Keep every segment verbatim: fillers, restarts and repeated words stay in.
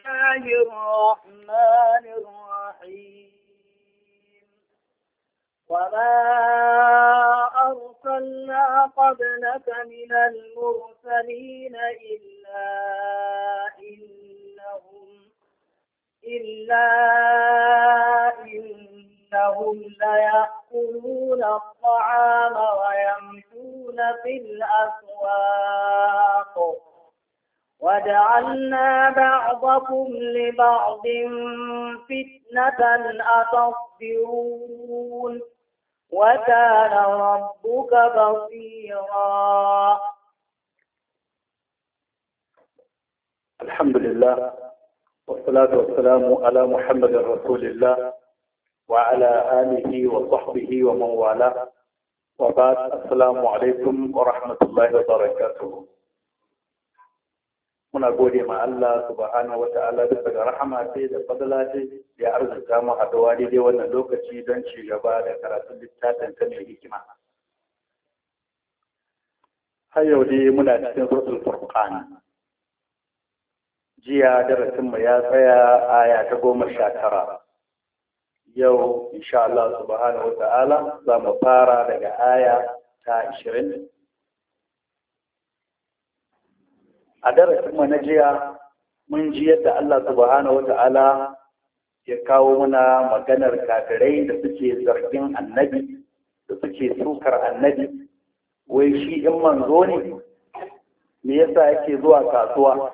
الله الرحمن الرحيم وما أرسلنا قبلك من المرسلين إلا إنهم إلا إنهم ليأكلون الطعام ويمشون في الأسواق وجعلنا بعضكم لبعض فتنة أتصبرون وكان ربك بصيرا. الحمد لله والصلاة والسلام على محمد رسول الله وعلى آله وصحبه ومن والاه وبعد السلام عليكم ورحمة الله وبركاته. muna gode ma Allah subhanahu wa ta'ala bisa ga rahama ce da fadala ce ya arzuta mu haɗuwa daidai wannan lokaci don ci gaba da karatun littafin ta mai hikima. Har yau dai muna cikin suratul Furqan. Jiya darasin mu ya tsaya aya ta goma sha tara. Yau insha Allah subhanahu wa ta'ala za mu fara daga aya ta ashirin. A darasin mu na jiya mun ji yadda Allah subhanahu wata'ala ya kawo muna maganar kafirai da suke zargin annabi da suke sukar annabi wai shi in manzo ne me yasa yake zuwa kasuwa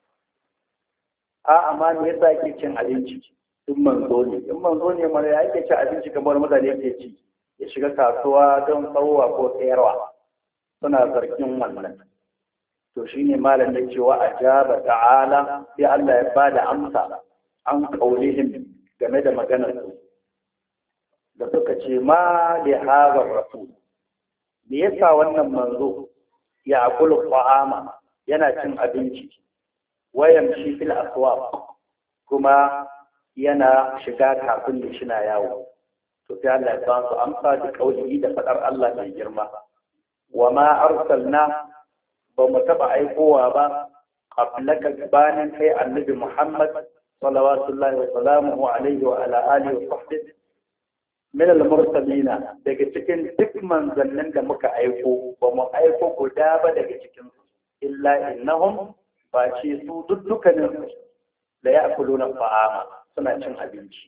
a amma me yasa yake cin abinci in manzo ne in manzo ne mara yake cin abinci kamar mutane yake ci ya shiga kasuwa don tsawowa ko tsayarwa suna zargin wannan. To shi ne malam da cewa a jaba ta'ala sai Allah ya ba da amsa an kaulihim game da maganar su da suka ce ma li hadha rasul me yasa wannan manzo ya akulu ta'ama yana cin abinci wayan shi fil aswaq kuma yana shiga kafin da shina yawo to sai Allah ya ba su amsa da kaulihi da fadar Allah mai girma wa ma arsalna ba mu taɓa aikowa ba qablaka gabanin kai annabi Muhammad sallallahu wa sallamu alaihi wa ala alihi wa sahbihi min al-mursalina daga cikin duk manzannin da muka aiko ba mu aiko guda ba daga cikin su illa innahum ba ce su duk dukkanin su la ya'kuluna ta'ama suna cin abinci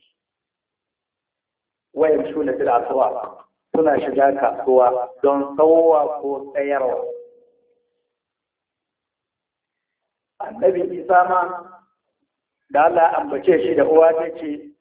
wayan shuna fil aswaq suna shiga kasuwa don tsawowa ko tsayarwa. Annabi Isa ma da Allah ambace shi da uwa ta ce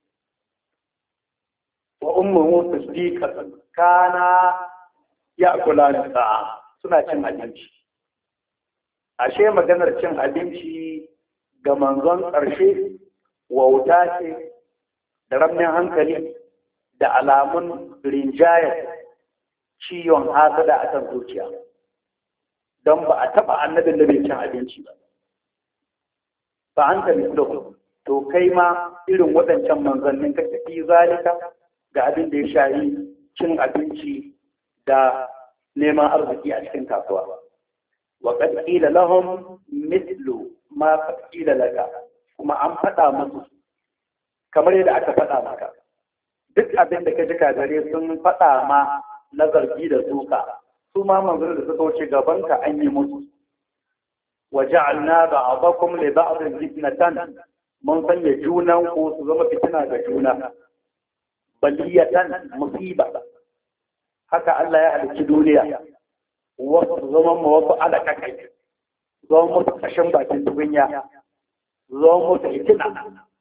wa ummuhu tasdiqatan kana ya'kulani sa'a suna cin abinci. Ashe maganar cin abinci ga manzon ƙarshe wauta ce da ramin hankali da alamun rinjayar ciwon hasada a kan zuciya don ba a taɓa annabin da bai cin abinci ba. Fa an ta mislahu to kai ma irin waɗancan manzannin ka fi zalika ga abin da ya shayi cin abinci da neman arziki a cikin kasuwa. Wa qad qila lahum mithlu ma qad qila laka kuma an faɗa musu kamar yadda aka faɗa maka duk abin da ka ji kagare sun faɗa ma na zargi da suka su ma manzannin da suka wuce gabanka an yi musu. وجعلنا بعضكم لبعض فتنة من sanya junan ku su zama fitina ga juna baliyatan musiba haka Allah ya halicci duniya wasu zama ma wasu alaka kai zama musu kashin bakin tukunya zama musu fitina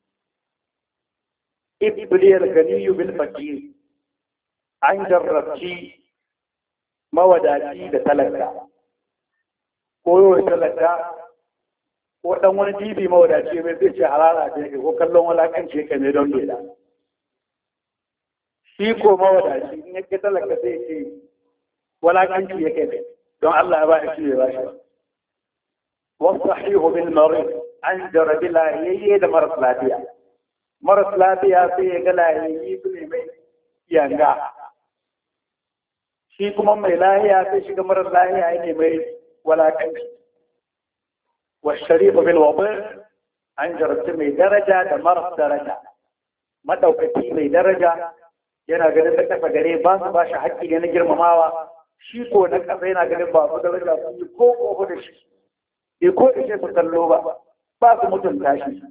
ibliyar ganiyu bil fakir an jarrabci mawadaci da talaka ko yau talaka ko dan wani tibi mawadaci mai zai ce halala ce ko kallon walakanci ka ne don dela shi ko mawadaci in yake talaka sai ce walakanci yake ne don Allah ya ba shi ya ba shi wa sahihu bil marid an jarabi lahiyayye da maras lafiya maras lafiya sai ya ga lahiyayye su ne mai yanga shi kuma mai lahiya sai shiga maras lahiya ne mai walakanci والشريف بالوضع an jarabci mai daraja da maras daraja. Madaukaki mai daraja yana ganin da kasa gare ba su ba shi haƙƙi ne na girmamawa, shi ko na kasa yana ganin ba su daraja su yi ko ƙofa da shi, bai ko ishe su kallo ba, ba su mutunta shi.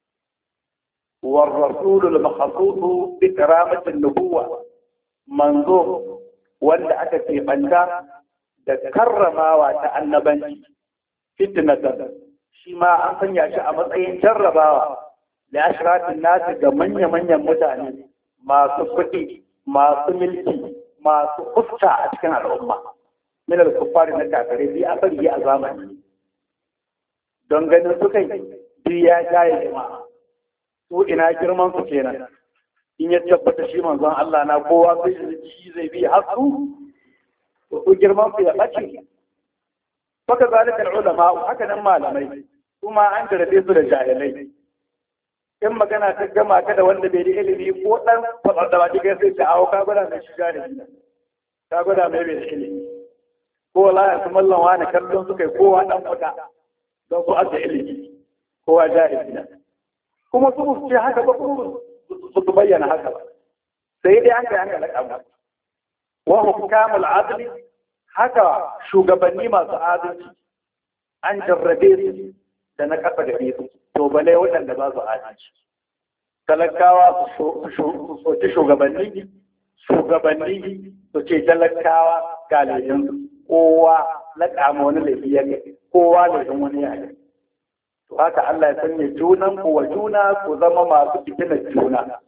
والرسول المخصوص بكرامة النبوة منظور wanda aka keɓanta da karramawa ta annabanci fitnatan shi ma an sanya shi a matsayin jarrabawa da ashiratin nasu ga manya-manyan mutane masu kuɗi, masu milki, masu fuska a cikin al'umma min al-kuffari na kafirai bi asali a zamani don ganin su kai bi ya jaye jama'a su ina girman su kenan in ya tabbata shi manzon Allah na kowa sai shi zai bi har su to girman su ya bace faka zalika ulama haka nan malamai kuma an jarabe su da jahilai in magana ta gama ka da wanda bai da ilimi ko dan fadar da ba diga sai ta awo ka gwada mai shi jahili ka gwada mai bai da ilimi ko la ya mallan wani kallon su kai kowa dan kuda don su aka ilimi kowa jahili kuma su ce haka ba kuma su su bayyana haka ba sai dai an ga an ga lakamu wa hukamul adli haka shugabanni masu adalci an jarrabe su da na kafa da su to bale waɗanda ba su adalci talakawa su soci shugabanni shugabanni su ce talakawa ga laifin kowa laƙama wani laifi ya kai kowa laifin wani ya kai to haka Allah ya sanya junan ku wa juna ku zama masu fitinar juna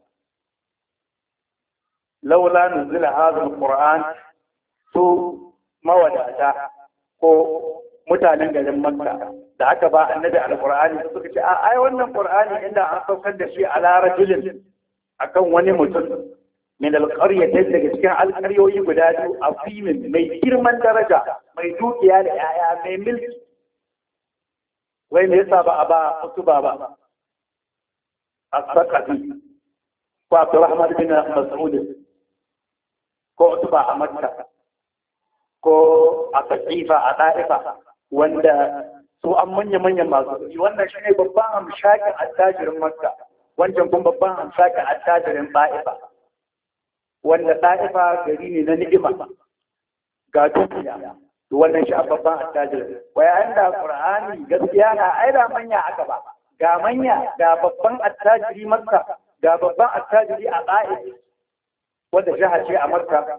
laula nuzila hadha alquran su mawadata ko mutanen garin Makka da aka ba annabi alqur'ani su suka ce a ai wannan qur'ani inda an saukar da shi ala rajulin akan wani mutum min alqaryatin daga cikin alqaryoyi guda biyu afimin mai girman daraja mai dukiya da yaya mai mulki wai me yasa ba a ba wasu ba ba as-saqafi ko Abdurrahman bin Mas'ud ko Utba a Makka ko a Ta'ifa a Ta'ifa wanda su an manya-manyan masu kuɗi wannan shi ne babban hamshakin attajirin Makka wancan kuma babban hamshakin attajirin Ta'ifa wanda Ta'ifa gari ne na ni'ima ga dukiya wannan shi a babban attajirin wai an da Qur'ani gaskiya na ai da manya aka ba ga manya ga babban attajiri Makka ga babban attajiri a Ta'if wanda jaha ce a Makka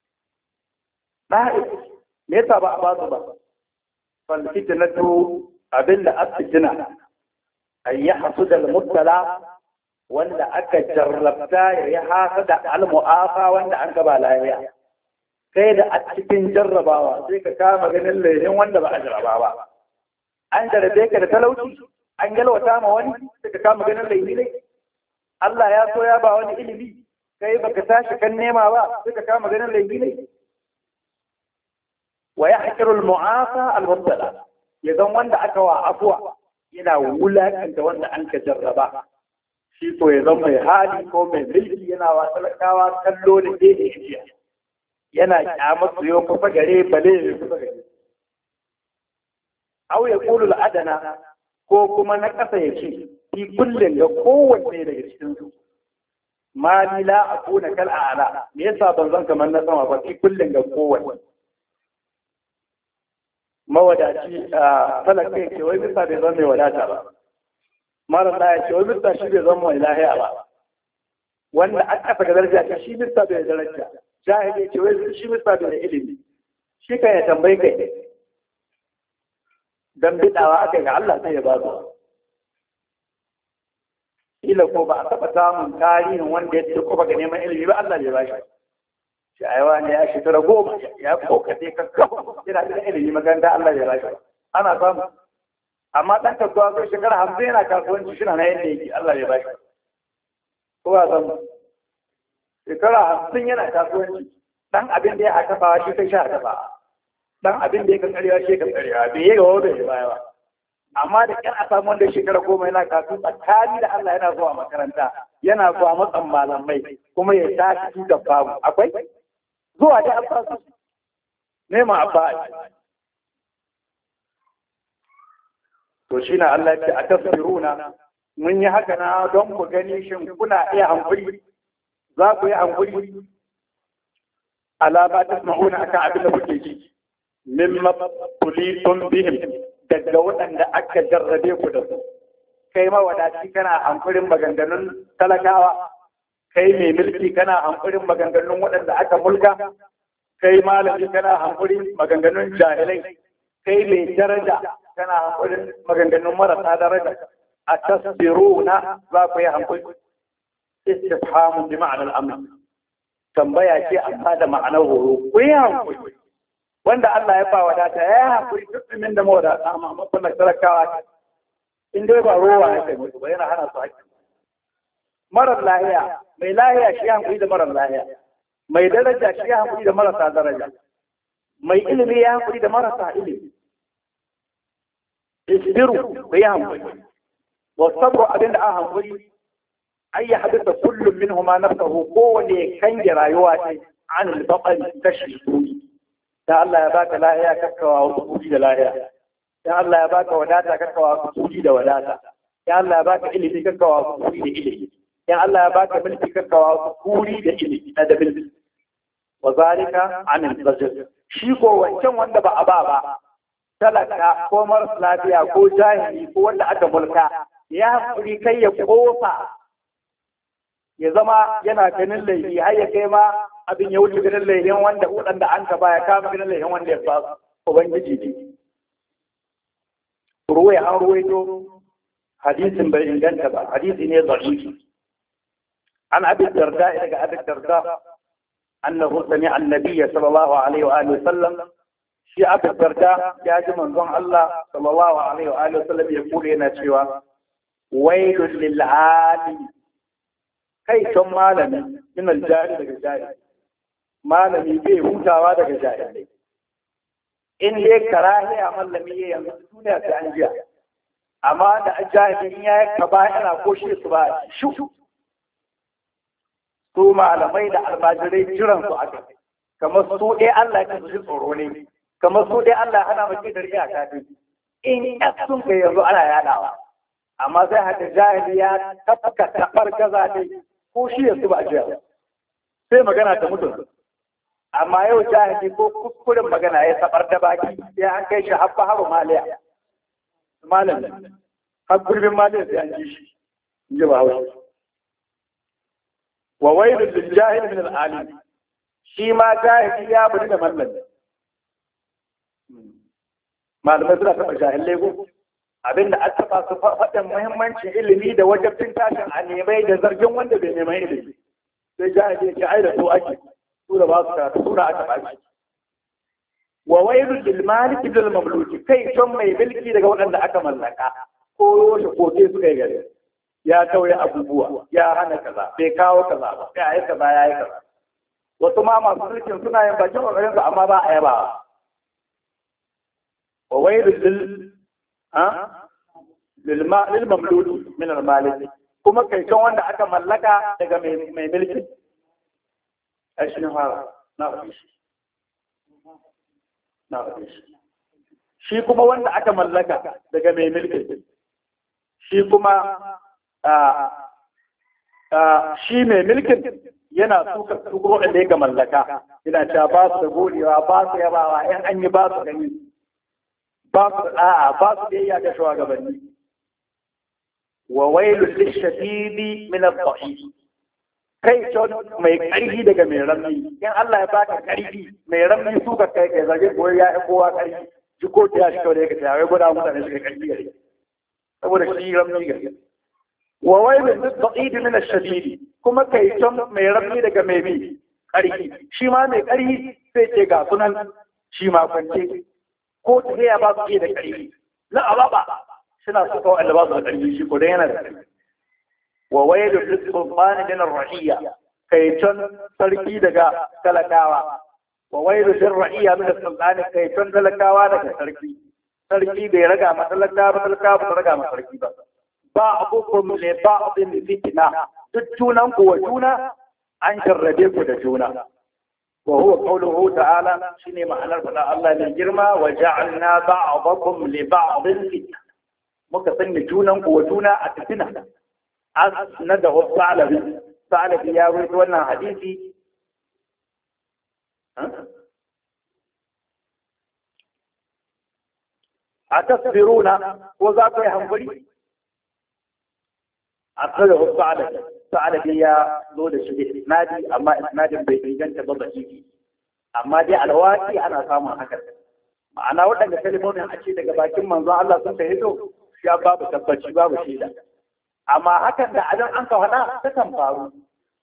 Ta'if me yasa ba a ba su ba fal fitnatu abinda asjina ay yahsud al mubtala wanda aka jarrabta ya hasada al mu'afa wanda an gaba lafiya kai da a cikin jarrabawa sai ka kama ganin laifin wanda ba a jarraba ba an jarrabe ka da talauci an galwata ma wani sai ka kama ganin laifi ne Allah ya so ya ba wani ilimi kai baka tashi kan nema ba sai ka kama ganin laifi ne wa yahqiru al-mu'afa al-mubtala yadan wanda aka wa afwa yana wulakanta wanda an ka jarraba shi ko ya zama mai hali ko mai mulki yana wa talakawa kallo da ke da shi yana kyamar su yau kusa gare bale ne kusa gare aw ya qulu al-adana ko kuma na kasa yake fi kullin ga kowanne daga cikin su ma ni la akuna kal a'la me yasa ban zan kamar na sama ba fi kullin ga kowanne mawadaci a talakai ce wai bisa bai zama mai wadata ba mara ya ce wai bisa shi bai zama mai lahiya ba wanda an kafa ga daraja ce shi bisa bai daraja jahili ce wai shi bisa bai da ilimi shi kan ya tambayi kai dan bidawa aka ga Allah sai ya ba su ila ko ba a taba samun tarihin wanda ya ce ko ba ga neman ilimi ba Allah bai ba shi shi aiwa ne ya shekara goma ya kokace kakkafa yana da ilimi makaranta Allah ya rashi ana samu amma dan kasuwa sai shekara hamsin yana kasuwanci shi na yadda yake Allah ya bashi ko ya san shekara hamsin yana kasuwanci dan abin da ya aka fawa shi kai sha aka fawa dan abin da ya kan karewa shi kan karewa bai yi gawa bai baya ba amma da kan a samu wanda shekara goma yana kasuwa tsakani da Allah yana zuwa makaranta yana zuwa matsan malamai kuma ya tashi tuta babu akwai zuwa da alfasu nema abba to shi na Allah ce a tafsiruna mun yi haka na don ku gani shin kuna iya hankuri za ku yi hankuri alama ta ma'una akan abin da kuke ji mimma tulitun bihim daga waɗanda aka jarrabe ku da su kai mawadaci kana hankurin maganganun talakawa kai mai mulki kana hankurin maganganun waɗanda aka mulka kai malami kana hankurin maganganun jahilai kai mai daraja kana hankurin maganganun marasa daraja a tasbiruna za ku yi hankuri istifhamun bi ma'anar amr tambaya ce amma da ma'anar horo ku yi hankuri wanda Allah ya ba wadata ya hankuri duk min da mawadata amma makon talakawa in dai ba rowa ya kai mutu ba yana hana su haƙƙi marar lahiya mai lahiya shi hankuri da marar lahiya mai daraja shi hankuri da marasa daraja mai ilimi ya hankuri da marasa ilimi isbiru ku yi hankuri wasabru abinda an hankuri ay yahdithu kullum minhuma nafsuhu kowane kange rayuwa ce an al-baqal tashri da Allah ya baka lahiya kakkawa wasu kudi da lahiya ya Allah ya baka wadata kakkawa wasu kudi da wadata ya Allah ya baka ilimi kakkawa wasu kudi da ilimi ya Allah ya baka mulki kakkawa wasu kudi da ilimi na da mulki wa zalika an al-zajr shi ko wancan wanda ba a ba ba talaka ko maras lafiya ko jahili ko wanda aka mulka ya haƙuri kai ya kofa ya zama yana ganin laifi har ya kai ma abin ya wuce ganin laifin wanda waɗanda an ka baya kama ganin laifin wanda ya fa ubangiji ne ruwaya an ruwaito hadisin bai inganta ba hadisi ne da'ifi an abi darda daga abi darda annahu sami'a annabiyya sallallahu alaihi wa alihi wasallam shi abi darda ya ji manzon Allah sallallahu alaihi wa alihi wasallam ya kure yana cewa wailul lil alim kai can malami min aljari daga jari malami bai hutawa daga jahilai in dai karahiya malami ya yanzu duniya ta an jiya amma da jahilin ya yi kaba yana koshe su ba shu su malamai da almajirai jiran su aka kamar su ɗaya Allah ya ji tsoro ne kamar su ɗaya Allah hana mace da riya ka in sun kai yanzu ana yadawa amma sai haka jahili ya tafka tafar gaza ne ko shi yanzu ba a jiya sai magana ta mutum amma yau jahili ko kuskuren magana ya sabar da baki sai an kai shi habba haru maliya malam har gurbin maliya sai an ji shi in ji ba haushi wa wailu lil jahil min al alim shi ma jahili ya bari da mallan malamai suna taɓa jahilai ko abinda an taɓa su faɗin muhimmancin ilimi da wajabcin tashin a nemai da zargin wanda bai neman ilimi sai jahili ya ai da su ake su da ba su karatu su da aka baki wa wailu lil maliki bil mamluki kai son mai mulki daga waɗanda aka mallaka ko yoshe koke suka yi gare ya tauye abubuwa ya hana kaza bai kawo kaza ba ya yi kaza ya yi kaza wasu ma masu mulkin suna yin bakin kokarin su amma ba a yaba wa wailu lil ha lil ma lil mamluki min al maliki kuma kai son wanda aka mallaka daga mai mai mulki ashin fara na shi na shi shi kuma wanda aka mallaka daga mai mulki shi kuma shi mai mulkin yana suka tsoro da ya ga mallaka yana cewa ba su da godewa ba su yabawa yan an yi ba su gani ba su da'a ba su biyayya ga shugabanni wa wailul lishadidi min ad-dha'if kai ton mai ƙarfi daga mai ramni in Allah ya baka ƙarfi mai ramni suka kai kai zage koyi ya kowa ƙarfi ji ko ta shi kawai da yake wai gwada mutane suka ƙarfi gare saboda shi ramni gare wa wailul lid-dha'if min ash-shadid kuma kai ton mai ramni daga mai bi ƙarfi shi ma mai ƙarfi sai ce ga sunan shi ma kwance ko ta ya ba su da ƙarfi la alaba suna suka wa'anda ba su da ƙarfi shi ko dan yana da ƙarfi wa wailu lis-sultan min ar-ra'iyya kai ton sarki daga talakawa wa wailu lir-ra'iyya min as-sultan kai ton talakawa daga sarki sarki bai raga ma talakawa ba talakawa ba raga ma sarki ba ba abukum li ba'din fitna duk junan ku wa juna an jarrabe ku da juna wa huwa qawluhu ta'ala shine ma'anar fada Allah mai girma wa ja'alna ba'dakum li ba'din fitna muka sanya junan ku wa juna a fitina na da wasu salabi salabi ya rubuta wannan hadisi a tasbiruna ko za ku yi hankali a kada wasu salabi salabi ya zo da shi isnadi amma isnadin bai inganta ba baki amma dai alwaki ana samun haka ma'ana waɗanda kalmomin a ce daga bakin manzon Allah sun ta hito ya babu tabbaci babu shaida amma hakan da adan an ka faɗa ta kan faru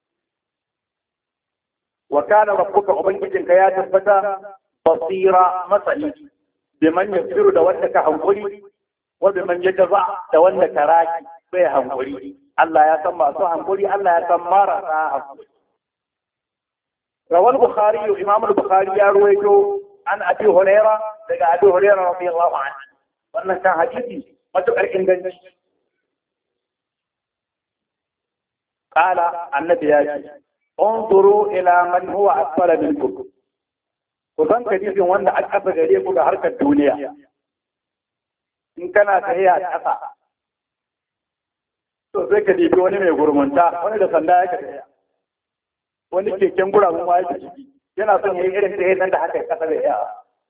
wa kana rabbuka ubangijinka ya tabbata basira masani biman yasiru da wanda ka hankuri wa biman yajza da wanda ka raki bai hankuri Allah ya san masu hankuri Allah ya san marasa hankuri rawal bukhari imam al-bukhari ya ruwaito an abi hurairah daga abi hurairah radiyallahu anhu wannan kan hadisi matuƙar inganci qala annabi ya ce unzuru ila man huwa asfala minkum ku san hadisin wanda aka kafa gare ku ga harkar duniya in kana tahiya ƙasa to sai ka dibi wani mai gurmunta wani da sanda yake tahiya wani keken guragun ma yake ciki yana son yayi irin tahiya nan da haka ƙasa da ya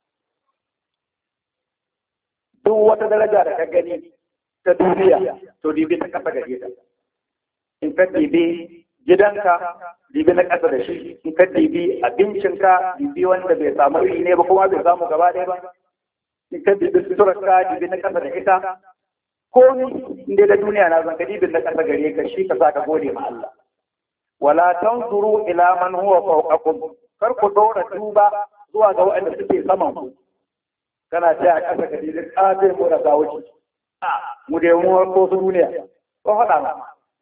duk wata daraja da ka gani ta duniya to dibi ta kafa gare ta in ka dibi gidanka dibi na ƙasa da shi in ka dibi abincinka dibi wanda bai samu iri ne ba kuma bai samu gaba ɗaya ba in ka dibi suturarka dibi na ƙasa da ita ko ni inda da duniya na zan ka dibi na ƙasa gare ka shi ka sa ka gode ma Allah wala tanzuru ila man huwa fawqakum kar ku dora duba zuwa ga waɗanda suke saman ku kana ta a ƙasa ka dibi ƙafe mu da zawuci a mu da mu ko su duniya ko faɗa ma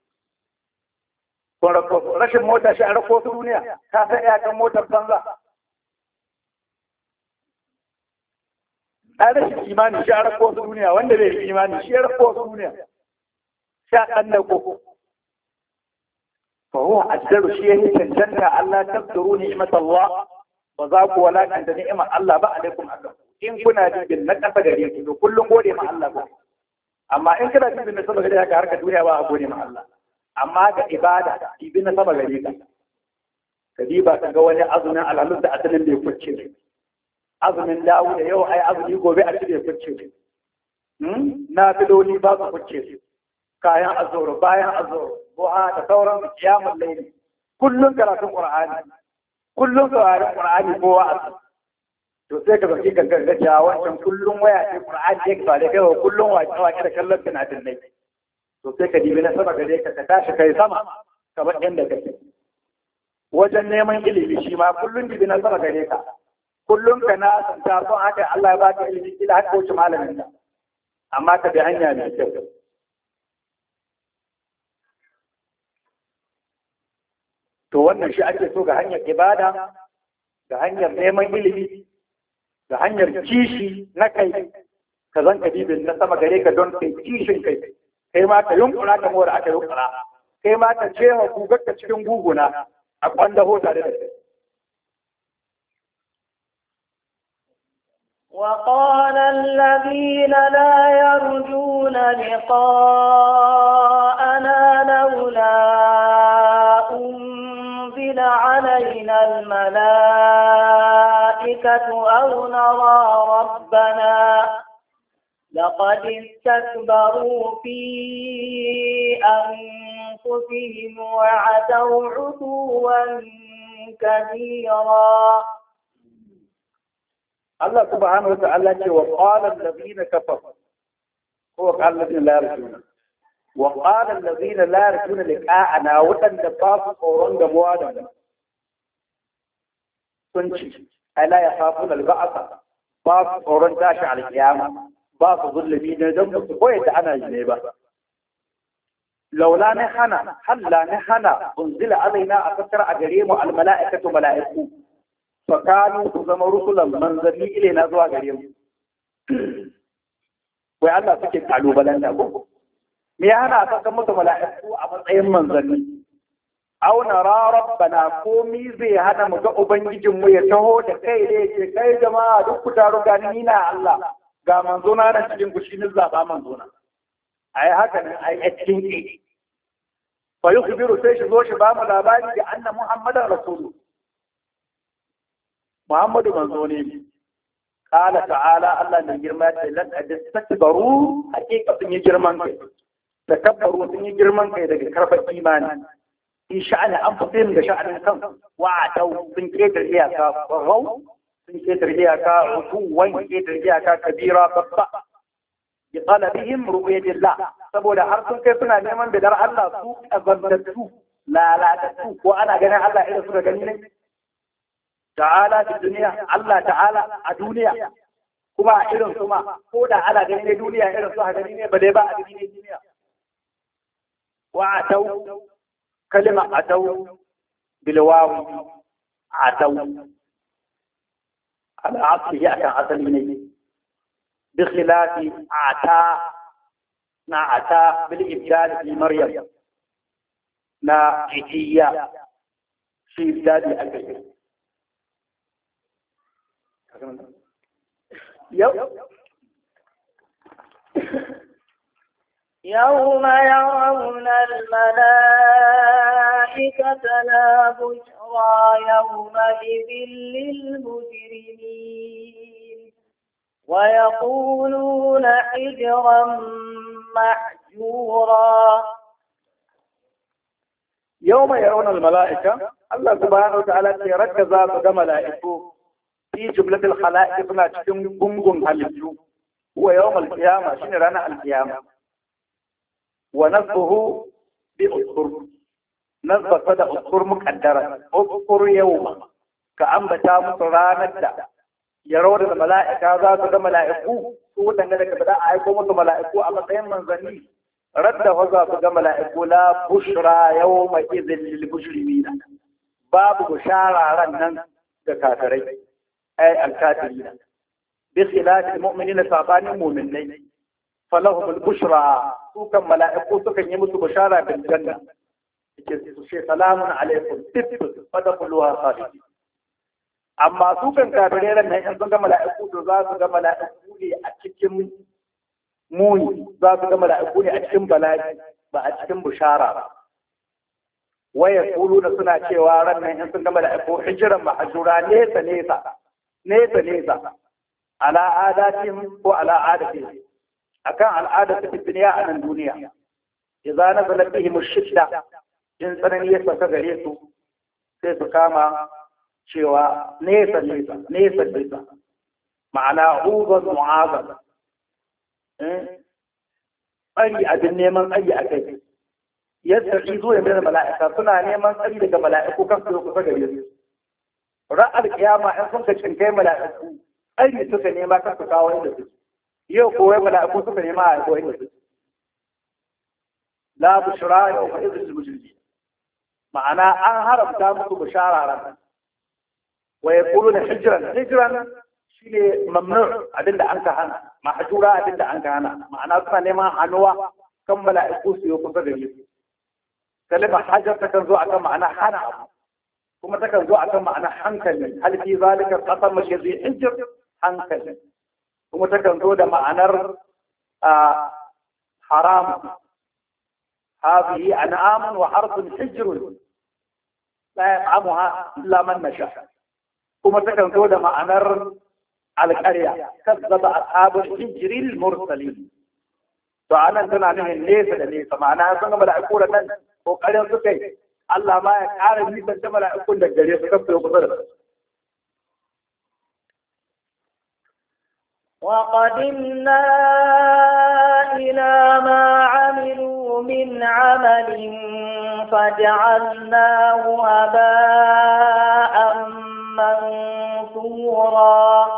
rashin mota shi a rako su duniya ka san iyakan motar banza a rashin imani shi a rako su duniya wanda bai yi imani shi a rako su duniya sha ɗan da ko fa huwa ajdaru shi yake cancanta Allah tabduru ni'mat Allah ba za ku walakanta ni'imar Allah ba alaikum akan in kuna dibin na ƙasa gare ku to kullum gode ma Allah ba amma in kana dibin na sama gare ka harka duniya ba a gode ma Allah amma ga ibada ibi na sama gare ka ka diba ka ga wani azumin alhalus da asalin bai kucce azumin dawo da yau ai azumi gobe a cire kucce na filoli ba su kucce kayan azoro bayan azoro buha da sauran kiyamun laili kullum karatun qur'ani kullum sauraron qur'ani ko wa'azi to sai ka zaki kan ga cewa wancan kullum waya ce qur'ani yake ba da kai kullum waƙe waƙe da kallon tunatin to sai ka dibi na sama gare ka ka tashi kai sama kamar inda kake wajen neman ilimi shi ma kullum dibi na sama gare ka kullum ka na santa son haka Allah ya baka ilimi kila haka wuce malamin ka amma ka bi hanya mai kyau to wannan shi ake so ga hanyar ibada ga hanyar neman ilimi ga hanyar kishi na kai ka zan ka dibi na sama gare ka don kai kishin kai kai ma ka yunkura ka mora aka yunkura kai ma ka ce wa gugarka cikin guguna a kwanda hota da kai وقال الذين لا يرجون لقاءنا لولا أنزل علينا الملائكة أو نرى ربنا لقد استكبروا في أنفسهم وعتوا عتوا كبيرا الله سبحانه وتعالى وقال الذين كفروا هو قال الذين لا يرجون وقال الذين لا يرجون لقاءنا وأن باس قرون دموانا كنت ألا يخافون البعث باس قرون تاشع على القيامة ba su zulumi ne don su koyi da ana yi ne ba. Laula ne hana, halla ne hana, unzila alaina a kasar a gare mu almala'ikatu mala'iku, fakanu su zama rusulan manzanni ile na zuwa gare mu. Wai Allah suke kalubalen da ko? Me ya hana a kasan musu mala'iku a matsayin manzanni? Auna rabbana komi zai hana mu ga Ubangijinmu ya taho da kai ne ce kai jama'a duk ku taru gani ni na Allah. Ga manzona na cikin ku shi ne zaɓa manzona ai haka nan ai a cikin ki fa yukhbiru sai shi zo shi ba mu labari da anna muhammadan rasulu muhammadu manzo ne qala ta'ala Allah ne girma ce lan adistakbaru hakika sun yi girman kai takabbaru sun yi girman kai daga karbar imani in sha'ani an fi da sha'anin kan wa'atau sun ketar iyaka rau sun ketar iyaka rutuwan ketar iyaka kabira babba bi talabihim ru'yatillah saboda har sun kai suna neman bidar Allah su kazantattu lalatattu ko ana ganin Allah irin suka gani ne ta'ala fi duniya Allah ta'ala a duniya kuma a irin su ma ko da ana gani ne duniya irin su a gani ne ba dai ba a gani ne duniya wa'atau kalima atau bilwawi atau على عطفه أكان أصل مني بخلاف عتا نا عتا بالإبدال في مريم نا عتية في إبدال الكثير يوم يرون الملائكة لا بشرى يومئذ للمجرمين ويقولون حجرا محجورا. يوم يرون الملائكة الله سبحانه وتعالى يركز على ملائكته في جملة الخلائق ما تكون قنقن هلجو هو يوم القيامة شنو رانا القيامة ونصبه بأذكر نصب صدى أذكر مقدرة أذكر يوم كأنبتا مطرانة يرون الملائكة ذات ملائكو هو تنجدك بدأ أيكم ملائكو أما تيم من ذني رد وذات ملائكو لا بشرى يومئذ للمجرمين باب بشارة رنن ككافرين أي الكافرين بخلاف المؤمنين صعبان المؤمنين فلهم البشرى وكم ملائكو سكن يمسوا بشارة بالجنة سلام عليكم فدخلوها خالدين amma su kan kafirai nan in sun ga mala'iku to za su ga mala'iku ne a cikin muni za su ga mala'iku ne a cikin bala'i ba a cikin bushara ba waya kulu da suna cewa ran nan in sun ga mala'iku hijiran mahjura nesa nesa nesa nesa ala adatihim ko ala adatihim akan al'adar ta duniya a nan duniya idza nazalat bihim ash-shidda in tsanani ya saka gare su sai su kama cewa nesa nesa nesa nesa ma'ana uzon mu'azan tsari abin neman tsari a kai yadda izo ya mai mala'ika suna neman tsari daga mala'iku kan su kusa gare su ra'ar kiyama in sun ka cinkai mala'iku tsari suka nema kan su kawo inda su yau kowai mala'iku suka nema a kawo inda su la bushra yau fa izin mujrimi ma'ana an haramta musu bushara ran ويقولون حجرا حجرا شيء ممنوع عدل عنك هنا محجورة عدل عنك هنا معناه كنا ما عنوا كم ملائكة يوقف ذلك كلمة حجر تكنزو عكم معناه حنا ثم تكنزو عكم معناه حنكل هل في ذلك القسم الذي حجر حنكل ثم تكنزو ده معناه آه حرام هذه أنعام وحرث حجر لا يطعمها إلا من نشاء kuma takan zo da ma'anar alƙarya kazzaba ashabul hijril mursalin to anan tana nufin nesa da nesa ma'ana sun ga mala'iku da nan kokarin su kai Allah ma ya ƙara nisan ta mala'ikun da gare su kafin kusa da su وقدمنا إلى ما عملوا من عمل فجعلناه هباء منثورا.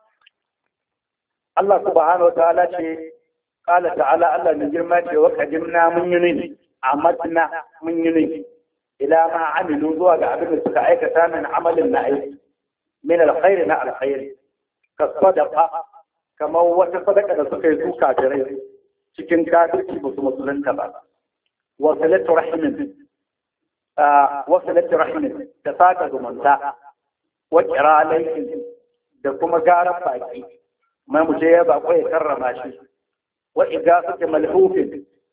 الله سبحانه وتعالى قال تعالى الله نجرمات وقدمنا من ينين عمتنا من ينين إلى ما عملوا ذوق عبد السعيك من عمل النعيم من الخير مع الخير كالصدقة كما هو تصدق سكيتو كافرين cikin kafirci ba su musulunta ba wasalatu rahimin wasalatu rahimin da saka zumunta wa kira laifin da kuma garan baki mai muje ya bako ya karrama shi wa iga suke malhufin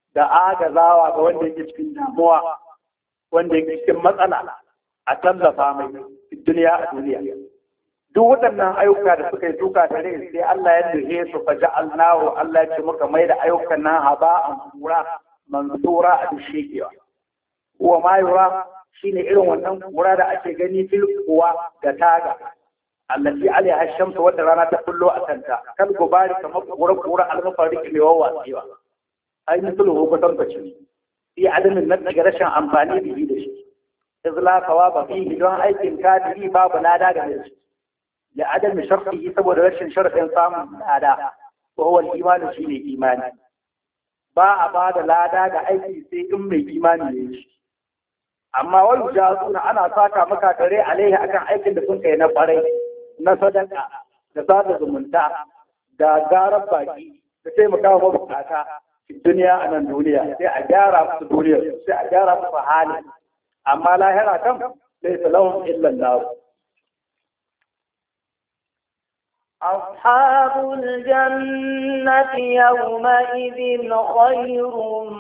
da agazawa ga wanda yake cikin damuwa wanda yake cikin matsala a tallafa mai duniya a duniya duk waɗannan ayyuka da suka yi duka da rai sai Allah ya duhe su fa ja'alnahu Allah ya ce muka mai da ayyukan nan haba'an kura mansura a dushekewa wa ma yura shine irin wannan kura da ake gani fil kuwa da taga allati alaiha ash-shamsu wadda rana ta kullo a kanta kal gubari kamar kura kura al-mafariki mai wawa tsiwa ai misulu ko tabbaci fi adamin nan ga rashin amfani da da shi izla sawaba fihi don aikin kadiri babu lada ga shi da adam sharhi saboda rashin sharhin samun lada ko huwa al-iman shine imani ba a ba da lada ga aiki sai in mai imani ne shi amma wani jazuna ana saka maka tare alaihi akan aikin da sun kai na farai na sadaka da sada zumunta da garar baki da taimaka wa mabukata duniya a nan duniya sai a gyara musu duniya sai a gyara musu hali amma lahira kan sai salahun illan nar أصحاب الجنة يومئذ خير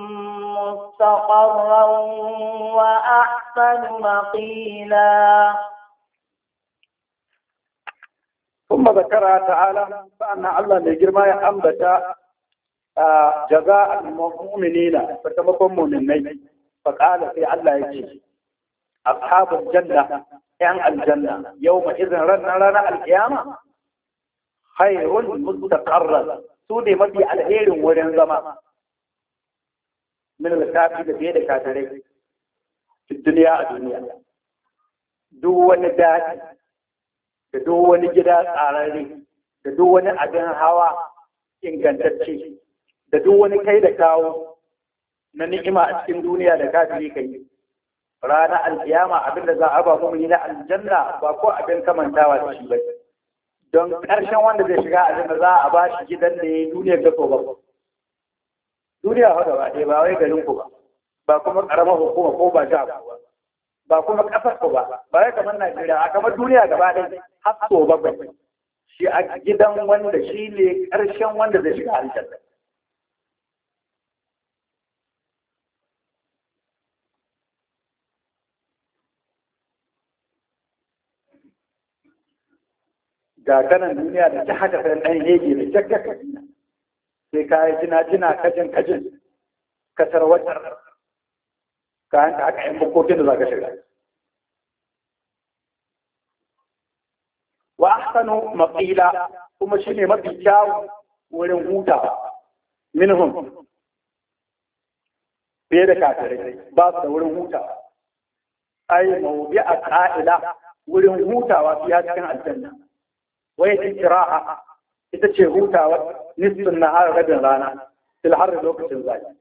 مستقرا وأحسن مقيلا ثم ذكرها تعالى فأن الله نجرما يأنبت جزاء المؤمنين فتمكن مؤمنين فقال في الله يجي أصحاب الجنة يعني الجنة يومئذ رنا رنا القيامة خير مستقرا سودي مبي الخير ورن زمان من الكافي بيد كاتري في الدنيا الدنيا دون ذات دون جدا قارري دون أدن هوا ingantacce da duk wani kai da kawo na ni'ima a cikin duniya da kafiri kai ranar alkiyama abinda za a ba mu na aljanna ba ko abin kamantawa da shi ba don ƙarshen wanda zai shiga aljanna za a ba shi gidan da ya yi duniyar da ba duniya haka ba ɗaya ba wai garin ku ba ba kuma ƙaramar hukuma ko ba jiha ba ba kuma ƙasar ku ba ba wai kamar Najeriya a kamar duniya gaba ɗaya har so bakwai shi a gidan wanda shi ne ƙarshen wanda zai shiga aljanna ga kanan duniya da ta haka ɗan ɗan hege da jaggaka sai ka yi jina jina kajin kajin ka tarwatar ka hanka haka yan bukokin da za ka shiga wa ahsanu maqila kuma shine mafi kyawu wurin hutawa minhum fiye da kafirai ba su da wurin hutawa ai mawdi'a qa'ila wurin hutawa fiye cikin aljanna wai istiraha ita ce hutawa nisbin nahar rabin rana fil har lokacin zafi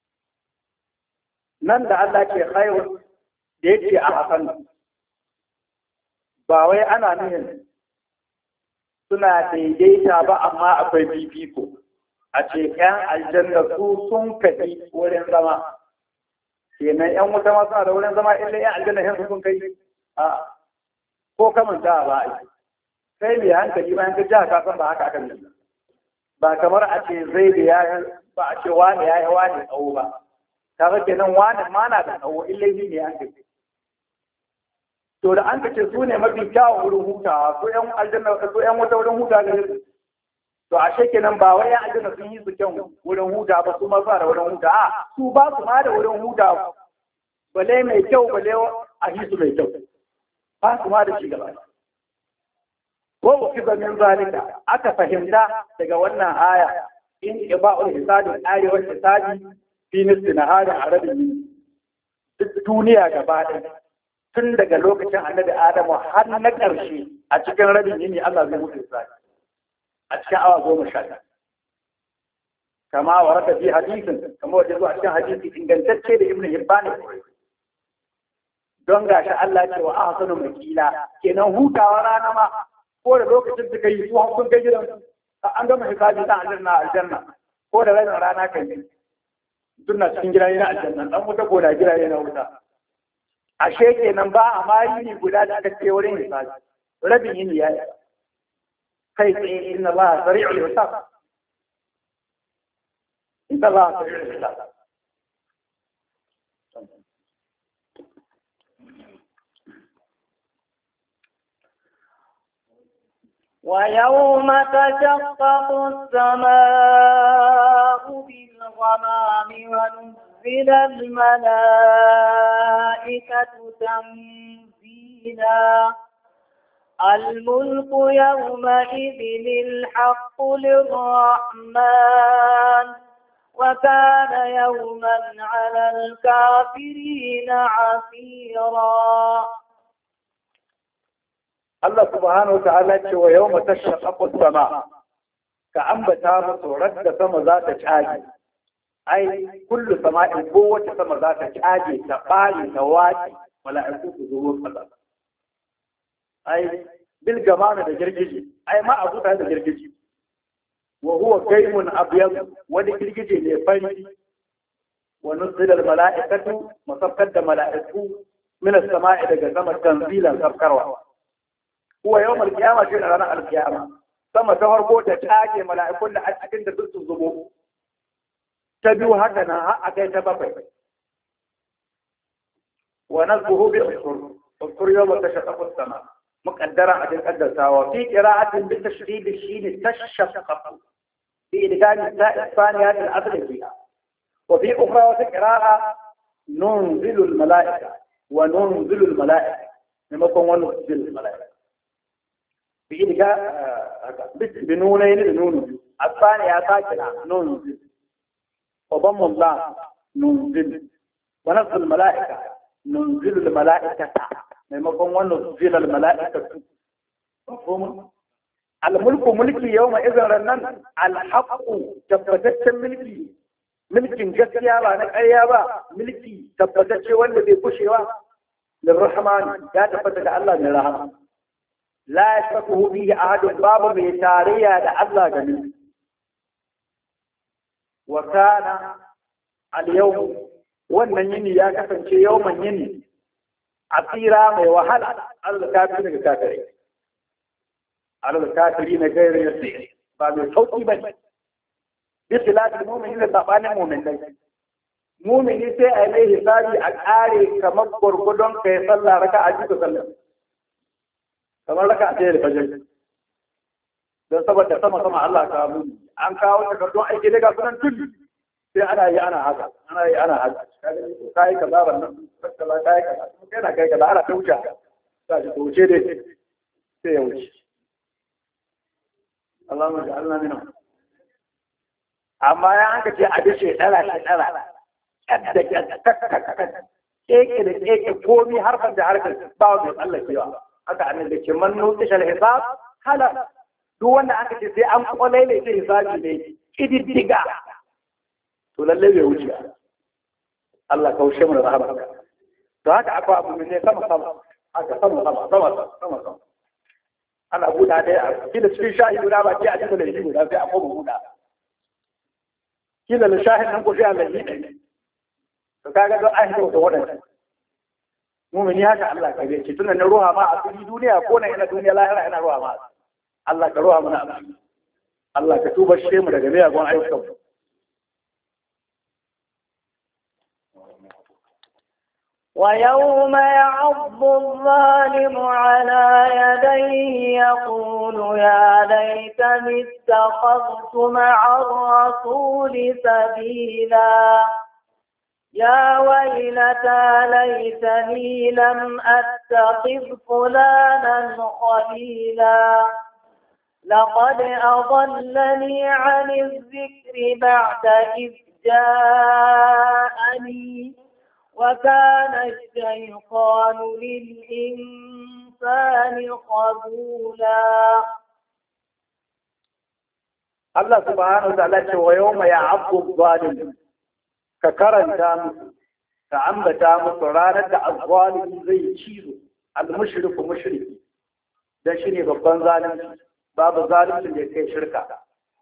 nan da Allah ke khairu da yake a hasan ba wai ana nuna suna daidaita ba amma akwai fifiko a ce ƴan aljanna su sun kaɗi wurin zama kenan ƴan wuta ma suna da wurin zama illa ƴan aljanna yanzu sun kai a ko kamanta ba a sai mai hankali bayan ka jiha kasan ba haka akan yi ba kamar a ce zai da ya ba a ce wani ya yi wani tsawo ba kaga kenan wani ma na da tsawo illa shi ne hankali to da an ka ce su ne mafi kyawun wurin hutawa su ƴan aljanna su ƴan wata wurin huta ne to a kenan ba wai ƴan aljanna sun yi su kyan wurin huta ba su ma suna da wurin huta a su ba su ma da wurin huta bale mai kyau bale a hisu mai kyau ba su ma da shi gaba ko ukiza min zalika aka fahimta daga wannan aya in iba'ul hisabi ayewar hisabi fi nisfi naharin arabi duk duniya gaba ɗaya tun daga lokacin annabi Adamu har na ƙarshe a cikin rabin yini Allah zai mutu hisabi a cikin awa goma sha ɗaya kama wa raka fi hadisin kama wajen zuwa cikin hadisi ingantacce da Ibn Hibban don gashi Allah ce wa ahsanu makila kenan hutawa rana ma ko da lokacin da kai su sun kai gidan an gama hisabi ta aljanna aljanna ko da ranar rana kan yi dunna cikin gidaje na aljanna dan wuta ko da gidaje na wuta ashe kenan ba a ma yini guda da aka ce wurin hisabi rabin yini ya yi kai tsaye inna Allah sari'ul hisab inna Allah sari'ul hisab ويوم تشقق السماء بالغمام ونزل الملائكة تنزيلا الملك يومئذ الحق للرحمن وكان يوما على الكافرين عسيرا. Allah subhanahu wa ta'ala ce wa yawma tashaqqaqu as-sama ka ambata musu radda sama za ta caje ai kullu sama'in kowace sama za ta caje ta bari ta wace mala'iku su zo kaza ai bil gamana da girgije ai ma abu da girgije wa huwa kaymun abyad wani girgije ne fari wa nuzila al mala'ikatu musaffad da mala'iku min as-sama'i daga sama tanzilan sabkarwa huwa yawmal qiyamah shi ranar al-qiyama sama ta farko ta tage mala'ikun da a cikin da su zubo ta biyu haka nan har akai ta bakwai wa nazbuhu bi usul usul yawma tashaqqaqu as-sama muqaddara a cikin kaddasawa fi qira'atin bi tashdid shin tashaqqaqu fi idgam al-thaniyat al-asl fiha wa fi ukhra wa qira'a nunzilu al-mala'ika wa nunzilu al-mala'ika maimakon wani nunzilu al-mala'ika بإلقاء بنونين لنون الثانية ساكنة ننزل وضم الله ننزل ونزل الملائكة ننزل الملائكة لما يكون ننزل الملائكة مفهوم الملك ملكي يوم إذا رنن الحق تبتدت ملكي ملك جسيا وانا أيابا ملكي تبتدت وانا بيبوشيوا للرحمن يا تبتدت الله من الرحمن لا يشركه به أحد باب بيتاريا لألا جميل وكان اليوم wannan yini ya kasance yawman yini asira mai wahala al-kafiri daga kafiri al-kafiri na gairi yasir ba mai sauki bane bisilati mu'mini da sabanin mu'minai mu'mini sai a yi hisabi a kare kamar gurgudon kai sallah raka'a ji sallah kamar raka a tsaye da fajar don saboda sama sama Allah ka mu an kawo takardun aiki daga sunan tudu sai ana yi ana haka ana yi ana haka kai ka zaban nan kaza kai ka kai na kai ka ana ta wuce sai ka wuce dai sai ya wuce Allahumma ja'alna minhum amma ya aka ce a dace dara shi dara kadda kadda keke da keke komi harfan da harfan ba wani Allah kewa haka annabi da ke man nutisha al-hisab hala duk wanda aka ce sai an kwalaile shi hisabi ne kididdiga to lalle bai wuce Allah kaushe mu da rahama to haka akwai abu ne sama sama haka sama sama sama sama sama ana buɗa dai a kila cikin shahi guda ba ke a cikin da shi guda sai a koma buɗa kila da shahin nan ko sai Allah yi dai to kaga don an hito da wadannan mumini haka Allah ka ce tunan na ruha ma a cikin duniya ko na ina duniya lahira ina ruha ma Allah ka ruha mana abu Allah ka tuba shi mu daga miyagun ayyukan ويوم يعض الظالم على يديه يقول يا ليتني اتخذت مع الرسول سبيلا يا ويلتى ليتني لم أتخذ فلانا خليلا لقد أضلني عن الذكر بعد إذ جاءني وكان الشيطان للإنسان خذولا. الله سبحانه وتعالى ويوم يعض الظالم ككرنتا كعمبتا مصرانة الظالم زي تشيزو المشرك مشرك ده شيء babban zalunci babu zalunci da kai shirka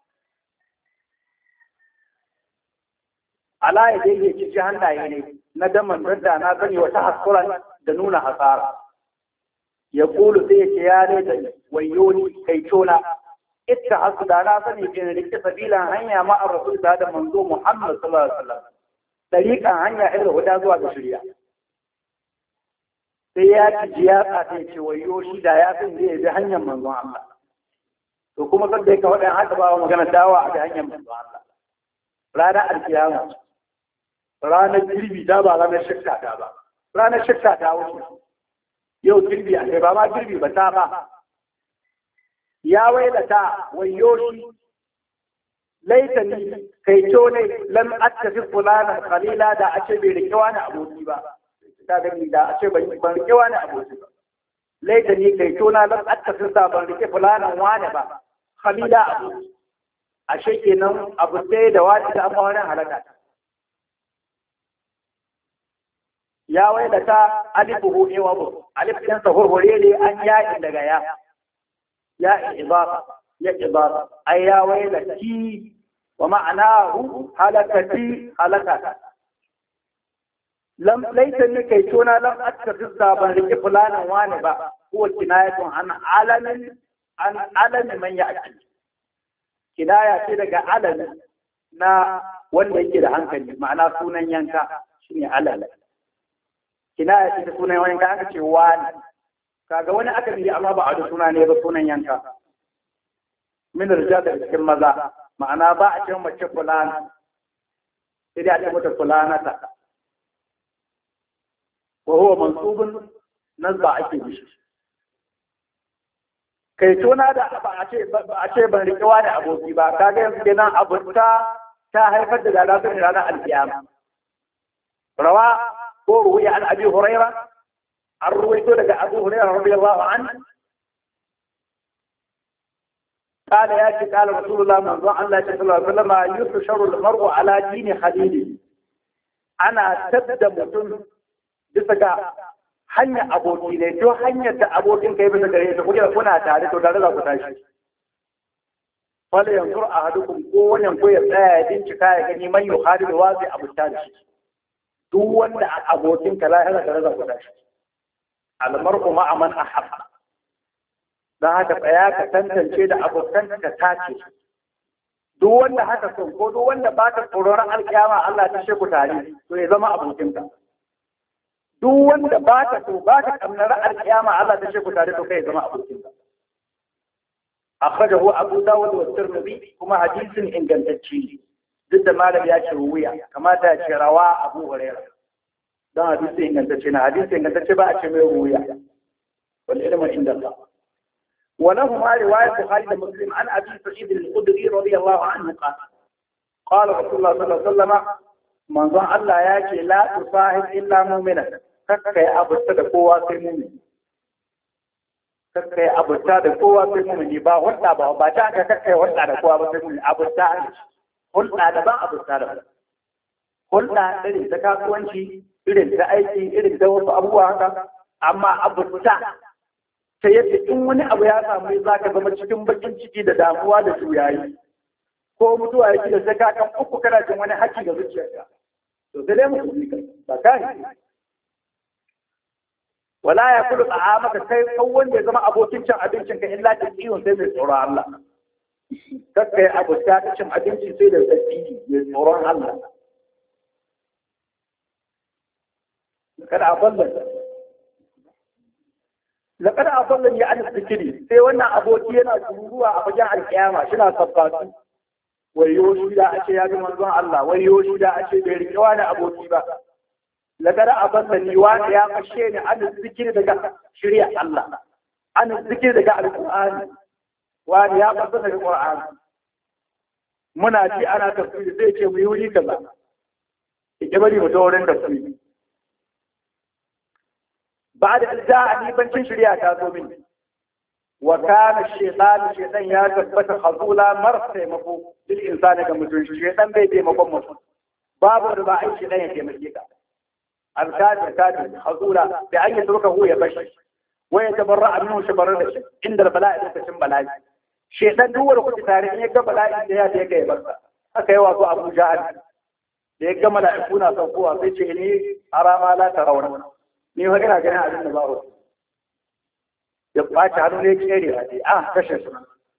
ala ya je ci hannaye ne na daman radda na sani wata haskuran da nuna hasara ya kulu sai ya ce ya ne da wayoni kai tona ita hasda na sani in rike sabilan hanya ma ar-rasul da manzo Muhammad sallallahu alaihi wasallam dariƙan hanya irin huda zuwa ga shari'a sai ya ci ya tsata ce wayo shi da ya san zai bi hanyar manzon Allah to kuma san da yake wadan haka ba magana dawa a ga hanyar manzo Allah ranar alkiyama ranar girbi da ba ranar shirka ta ba ranar shirka ta wuce yau girbi a kai ba ma girbi ba ta ba ya wailata wayo shi laitani kai to ne lam attafi fulana qalila da a ce bai rike wani aboki ba ta gani da a ce ban rike wani aboki ba laitani kai to na lam attafi sa ban rike fulana wani ba qalila aboki ashe kenan abu sai da wani da amma wani halaka ya wailata alifuhu iwabu alif ɗin sa hurhure ne an yaƙi daga ya ya ibafa ya ibafa ai ya wailati wa ma'anahu halakati halakata lam laita ni kai tona lam attafi ban rike fulanan wani ba ko kinayatun an alamin an alamin man ya'ti kinaya ce daga alami na wanda yake da hankali ma'ana sunan yanka shine alal kinaya ce ta sunan yanka aka ce wani kaga wani aka bi amma ba a da suna ne ba sunan yanka min rijal da cikin maza ma'ana ba a ce mace fulana sai dai a ce mata fulanata wa huwa mansubun nazba ake bishi kai tona da ba a ce ba a ce ban riƙe wani aboki ba kaga yanzu kenan abunta ta haifar da lalata ne ranar alkiyama rawa ko ruwaya an abi huraira an ruwaito daga abu huraira radiyallahu anhu قال يا شيخ قال رسول الله من ظن الله صلى الله عليه وسلم يحشر المرء على دين خليله أنا تبدأ متن بسكا hanya aboki ne to hanyar da abokin kai bisa gare ta kuke kuna tare to tare za ku tashi wala yanzur ahadukum ko wannan ko ya tsaya ya bincika ya gani man yuhadidu wa zai abuta shi duk wanda abokin ka lahira tare za ku tashi al mar'u ma'a man ahabba dan haka tsaya ka tantance da abokan ka tace duk wanda haka son ko duk wanda ba ka tsoron alkiyama Allah ta sheku tare to ya zama abokinka duk wanda ba ka so ba ka kamnar alkiyama Allah ta sheku tare to kai zama abokinka akhrajahu Abu Dawud wa Tirmidhi kuma hadisin ingantacce duk da malam ya ce wuya kamata ya ce rawa Abu Hurairah dan hadisin ingantacce na hadisin ingantacce ba a ce mai wuya wal ilmu inda Allah ولهما رواية البخاري ومسلم عن أبي سعيد الخدري رضي الله عنه قال قال رسول الله صلى الله عليه وسلم من ظن الله ياكي لا تصاحب إلا مؤمنا ككي أبتا قوة المؤمن ككي أبتا قوة المؤمن با وطا با باتا ككي وطا قوة المؤمن أبتا hulɗa da ba abuta da hulɗa irin ta kasuwanci irin ta aiki irin ta wasu abubuwa haka amma abuta ta yadda in wani abu ya samu za ka zama cikin bakin ciki da damuwa da juyayi ko mutuwa yake da sai ka kan uku kana jin wani haƙƙi ga zuciyarka to sai dai mu yi kai ba kai wala ya kullu ta'amaka kai kan wanda ya zama abokin cin abincin ka illa ta tsiyon sai mai tsoron Allah kakkai abu ta cin abinci sai da tsaki mai tsoron Allah kada a ballanta لقد أضلني عن الذكر sai wannan aboki yana tururuwa a fagen alkiyama shina sabbatu wayo shi da ace ya ga manzon Allah wayo shi da ace bai rike wani aboki ba laqad adallani wa ya fashe ni an zikir daga shari'a Allah an zikir daga alqur'ani wa ya fashe daga qur'ani muna ji ana tafsiri sai ce mu yi wuri kaza ke bari mu ta wurin tafsiri بعد أن جاءني بنشن شريعة تازومين وكان الشيطان الشيطان يا تثبت خذولا مرسى مفو للإنسان كمسلم الشيطان بيدي مفو باب رباعي الشيطان يدي مجيكا الكاتب كاتب خذولا بأن يتركه هو يبشر ويتبرأ منه شبرر عند البلاء يتشم بلاء الشيطان هو لكل تاريخ يكا بلاء انتهاء يكا يبرأ هكا يواقو أبو جهل يكا ملائكونا صوفوها بيشيني أرى ما لا ترون ni wa ina ganin abin da ba ya ɓaci hannu ne kere a ce a kashe su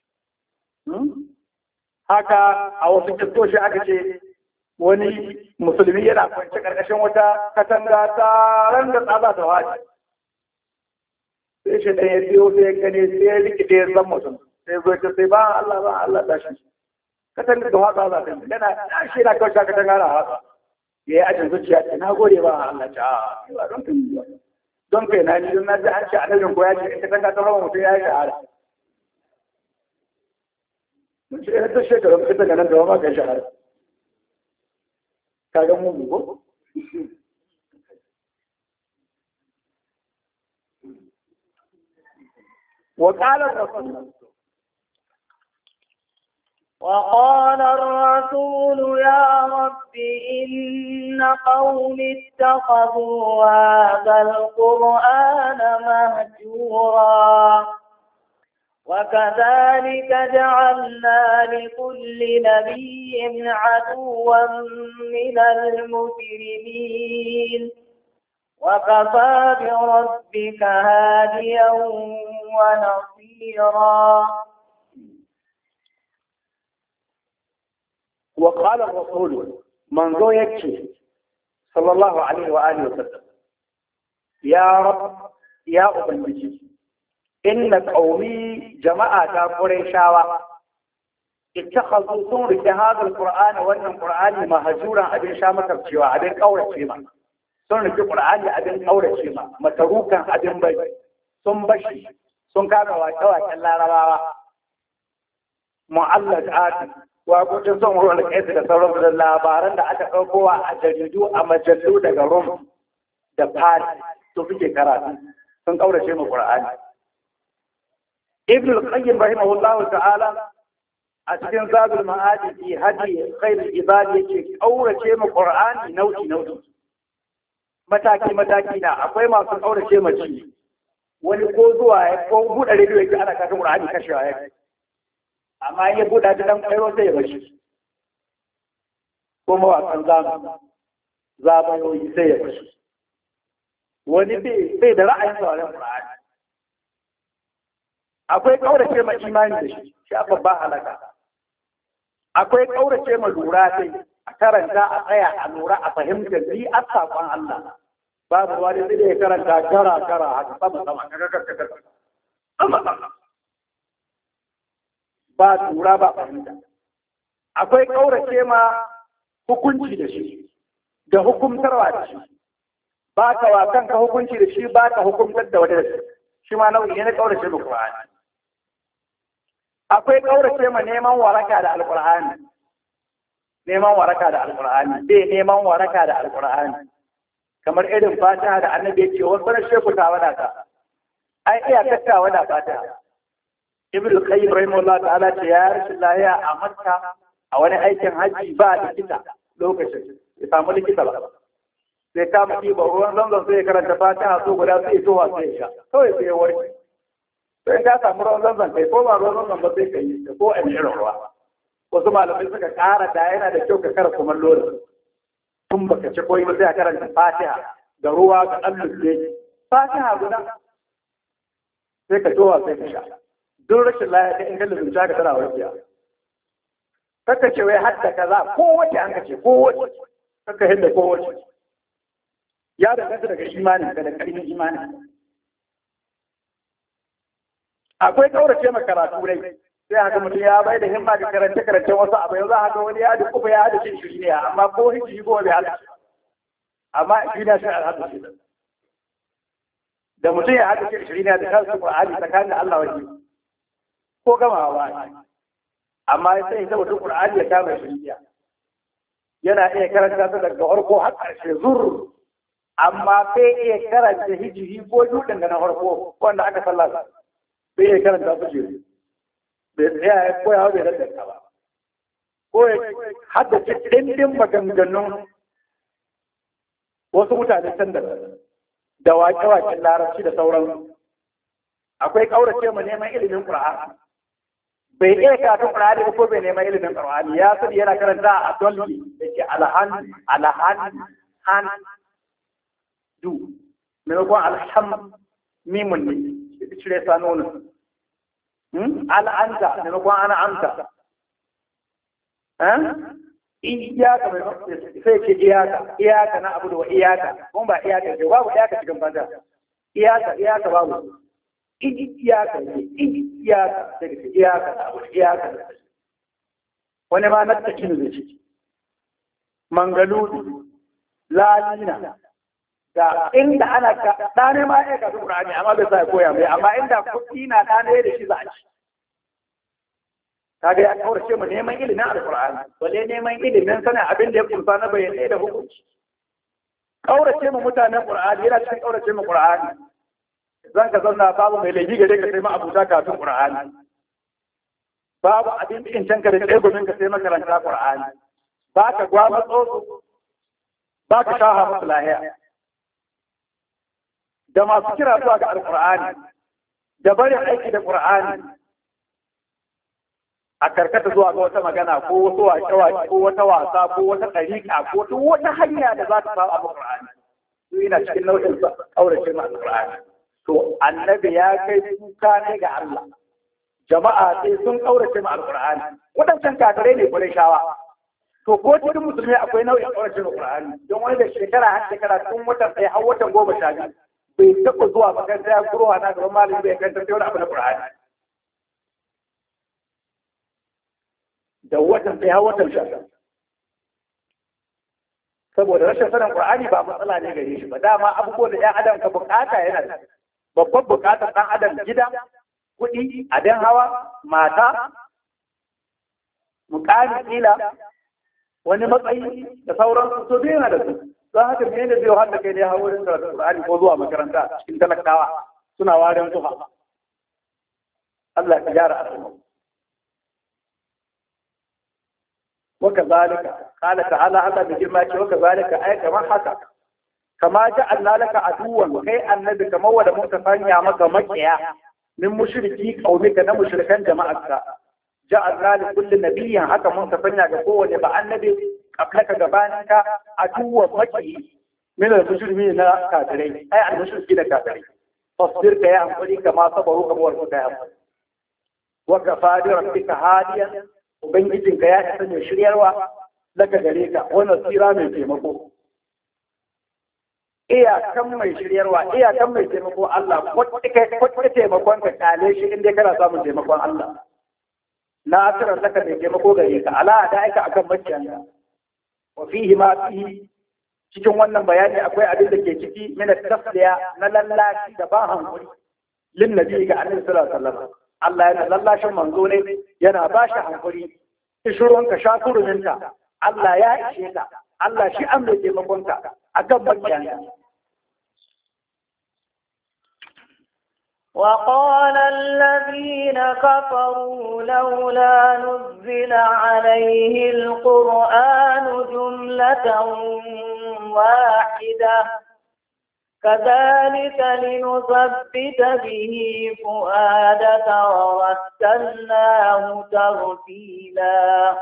haka a wasu kistoshi aka ce wani musulmi yana kwance ƙarƙashin wata katanga ta ran da tsaba ta wace sai shi ɗaya biyo sai ya gane sai ya rikide ya zan mutum sai zo ta sai ba Allah ba Allah tashi ka tanga da haka za ka kana tashi na kawai ka tanga da haka yayi ajin zuciya ce na gode ba Allah ta ba don kai ba don kai na ni don na ji an ce annabin ko ya ce in ka tanga ta rawa mutum ya yi shahara mun ce ta shekara mun ta ganin da ma ga shahara kaga mun go وقال الرسول وقال الرسول يا رب إن قوم اتخذوا هذا القرآن مهجورا وكذلك جعلنا لكل نبي عدوا من المجرمين وكفى بربك هاديا ونصيرا. وقال الرسول من ذو يكفي صلى الله عليه وآله وسلم يا رب يا أبنجي إن قومي جماعة قريشاوة اتخذوا صورة هذا القرآن وأن القرآن مهجورا أبن شامة الشيوى أبن قورة شيما صورة القرآن أبن قورة شيما متروكا أبن بي سنبشي سنكاك واتوا كلا رواوا معلق آدم waƙoƙin son ruwan alƙaisi da sauran da labaran da aka ɗaukowa a jaridu a majallu daga Rum da Paris to suke karatu sun ƙaurace mu Qur'ani. Ibn al-Qayyim rahimahullah ta'ala a cikin Zadul Ma'ad fi hadi khairul ibad yake ƙaurace mu Qur'ani nau'i nau'i. Mataki mataki na akwai masu ƙaurace mu ci wani ko zuwa ko buɗe rediyo yake ana kashe Qur'ani kashewa yake. Amma ya buɗa ta ɗan ƙairo sai ya bashi ko mawaƙan zamu zamayoyi sai ya bashi wani bai da ra'ayin sauran Qur'ani akwai ƙaurace ma imani da shi shi a babban halaka akwai ƙaurace ma lura sai a karanta a tsaya a lura a fahimtar ni a saƙon Allah babu wani sai ya karanta gara gara haka sama sama kakakakakar sama sama ba tura ba fahimta akwai ƙaurace ma hukunci da shi da hukumtarwa da shi ba ka wa kanka hukunci da shi ba ka hukumtar da wani da shi shi ma nau'i ne na ƙaurace ma Qur'ani akwai ƙaurace ma neman waraka da Alƙur'ani neman waraka da Alƙur'ani bai neman waraka da Alƙur'ani kamar irin Fatiha da Annabi ya ce wasu rashe ku ta wadata ai iya tattawa da Fatiha Ibn al-Qayyim rahimahullah ta'ala ce ya rashin lahiya a Makka a wani aikin haji ba likita lokacin ya samu likita ba sai kama ɗiba ruwan zanzan sai ya karanta Fatiha so guda sai ya towa sai ya sha kawai sai ya warke sai ka samu ruwan zanzan kai ko ba ruwan zanzan ba sai ka yi ko a irin ruwa wasu malamai suka ƙara da yana da kyau ka kara kuma lura tun baka ci koyi ba sai a karanta Fatiha da ruwa ga Allah Fatiha guda sai ka towa sai ka sha duk rashin lafiya ta inda lulunta ka tana warkiya kaka ce wai hadda kaza ko wace an kace ko wace kaka hinda ko wace ya danganta daga imanin ka da karfin imanin akwai kaurace ma karatu dai sai haka mutum ya bai da himma ga karance karance wasu abu yanzu haka wani ya da kuma ya hada shi ne amma ko hiji ko bai hada amma shi na shi alhadu shi da mutum ya hada shi ne da kansa Qur'ani tsakanin Allah wa ko gama ba amma sai ya mutum Qur'ani ya kama shiriya yana iya karanta ta daga farko har ƙarshe zur amma sai iya karanta hijiri ko dudin da na farko wanda aka sallata bai iya karanta su jiri bai tsaya ya koya bai daddaka ba ko ya haddace ɗindin maganganun wasu mutane can da da waƙe-waƙen larabci da sauran akwai ƙaurace mu neman ilimin Qur'ani bai iya karatun Qur'ani ko bai neman ilimin Qur'ani ya sani yana karanta a dolli yake alhan alhan han du maimakon alham mimun ne cire sanonin al'anta maimakon ana amsa iyaka mai sai ce iyaka iyaka na abu da wa iyaka kuma ba iyaka ce babu iyaka cikin fata iyaka iyaka babu iyaka iyaka daga iyaka iyaka wani ma na takin da ciki mangaludu lalina da inda ana ka ɗane ma ya kasu Qur'ani amma bai sa koya mai amma inda kuɗi na ɗane da shi za a ci kaga ya kaurace mu neman ilimin alqur'ani wale neman ilimin sanin abin da ya kunsa na bayanai da hukunci kaurace mu mutanen qur'ani yana cikin kaurace mu qur'ani zan ka zauna babu mai laifi gare ka sai ma abuta kafin qur'ani babu abin cikin canka da tsaye gomin ka sai makaranta qur'ani ba ka gwaba tsotso ba ka shaha musu lahiya da masu kira zuwa ga alqur'ani da barin aiki da qur'ani a karkata zuwa ga wata magana ko wasu waƙe ko wata wasa ko wata ɗariƙa ko duk wata hanya da za ta samu abu Qur'ani su yana cikin nau'in aurace ma Qur'ani to annabi ya kai kuka ne ga Allah jama'a sai sun aurace ma Qur'ani wadancan kafirai ne Qurayshawa to ko cikin musulmi akwai nau'in aurace ma Qur'ani don wani da shekara har shekara tun watan sai har watan goma sha biyu bai taɓa zuwa makaranta ya kurowa na gaban malami bai kanta sai wani abu na Qur'ani da watan sai har watan sha saboda rashin sanin Qur'ani ba matsala ne gare shi ba dama abubuwan da ɗan adam ka bukata yana da babban bukatar ɗan adam gida kuɗi abin hawa mata mukami kila wani matsayi da sauran su dai yana da su don haka me ne zai hada kai ne hawo wurin karatu Qur'ani ko zuwa makaranta cikin talakawa suna warin zuwa Allah ya gyara asiri وكذلك قال تعالى هذا بجمعك وكذلك أي كما حكى كما جعلنا لك عدوا كي النبي كما هو متفاني عمك مكيا من مشركي قومك نمشركا جماعك جعلنا لكل نبي حتى متفاني قوة نبع النبي قبلك جبانك عدوا مكي من المشركين كافرين أي المشركين كافرين فاصبر كيا أنفري كما صبروا كما ورفقا وكفى بربك هاديا Ubangijinka ya isa mai shiryarwa daga gare ka wannan tsira mai taimako. Iyakan mai shiryarwa, iyakan mai taimako Allah, kwatta taimakon ka kale shi inda kana samun taimakon Allah. Na asirar daga mai taimako gare ka, ala da aika akan makiyanka. Wa fihi ma fihi cikin wannan bayani akwai abin da ke ciki mina tasliya na lallashi da ba hankuri lin nabi ga annabi sallallahu alaihi wasallam. Allah yana lallashin manzo ne yana ba shi hankuri ishurunka shakuruminka Allah ya ishe ka Allah shi an mai taimakonka a kan makiyanka. وقال الذين كفروا لولا نزل عليه القرآن جملة واحدة كذلك لنثبت به فؤادك ورتلناه ترتيلا.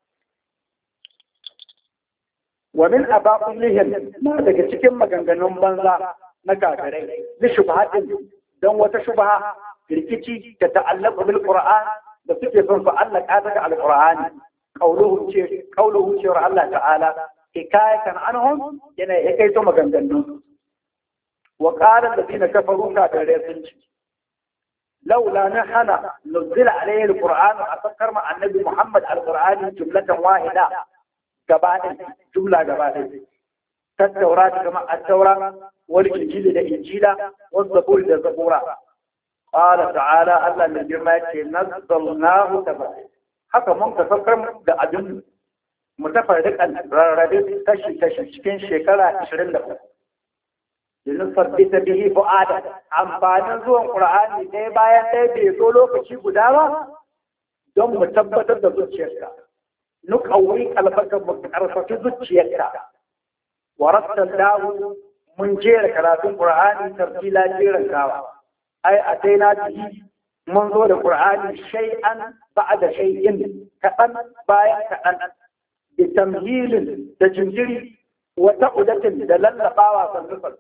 ومن أباطلهم ما daga cikin maganganun banza na kafirai li shubhatin don wata shubha rikici ta ta'allaqu bil Qur'an da suke son su Allah ka daga al-Qur'ani qauluhu ce qauluhu ce Allah ta'ala hikayatan anhum yana yake to maganganun وقال الذين كفروا كافرين لولا نحن نزل عليه القرآن أتذكر مع النبي محمد القرآن جملة واحدة قبائل جملة قبائل التوراة كما التوراة والإنجيل الإنجيل والزبور الزبورة قال تعالى الله من جمعك نزلناه تبعي حتى من تفكر بأدن متفرق الرابط تشي تشي شكين شكرا عشرين لكم لنثبت به فؤادك amfanin zuwan Qur'ani ɗaya bayan ɗaya bai zo lokaci guda ba don mu tabbatar da zuciyarka nuqawwi qalbaka mu karfafi zuciyarka wa rattalnahu mun jera karatun Qur'ani tartila jeran kawa ai ataina bihi mun zo da Qur'ani shay'an ba'da shay'in kaɗan bayan kaɗan bi tamhilin da jinjiri wa ta'udatin da lallabawa sannan